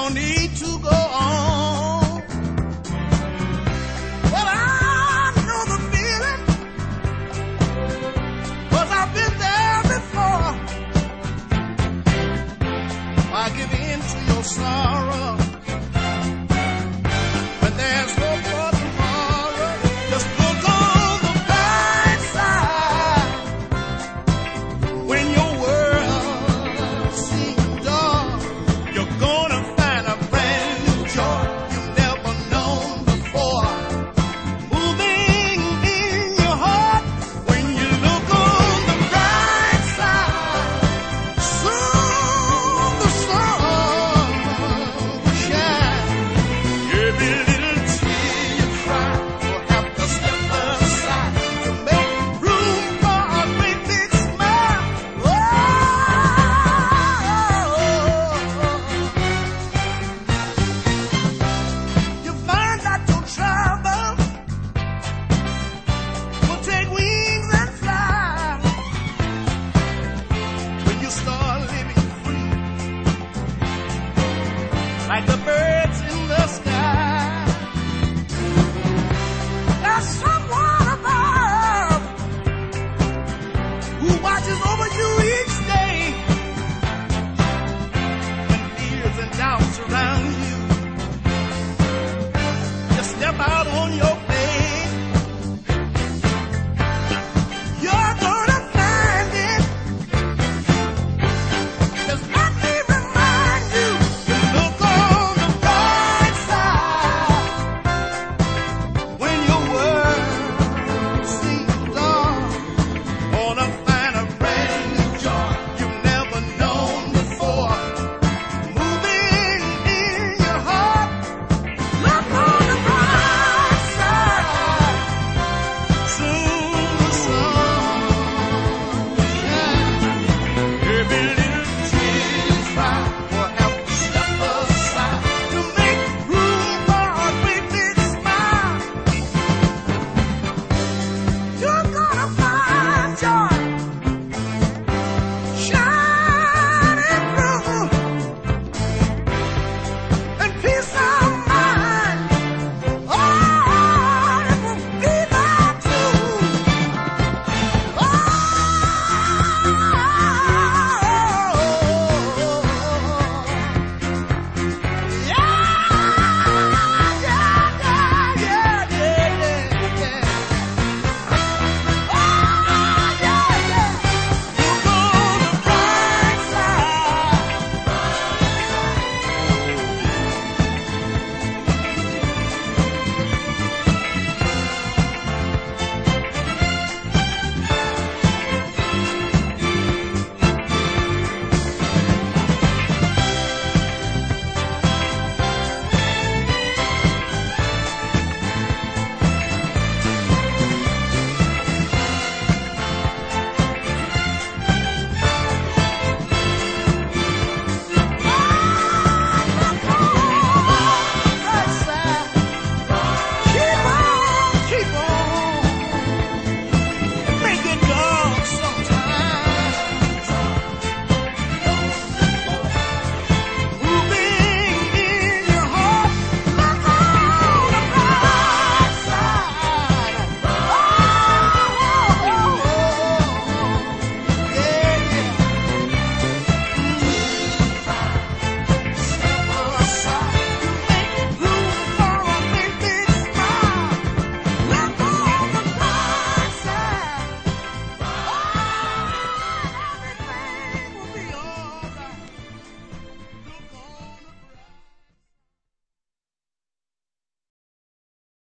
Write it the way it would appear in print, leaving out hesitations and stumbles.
need to go on. Well, I know the feeling, 'cause I've been there before. Why give in to your sorrow when there's hope for tomorrow? Just look on the bright side. When your world seems dark, you're gonna find a brand new joy you've never known before. Moving in your heart when you look on the bright side. Soon the sun will shine. You believe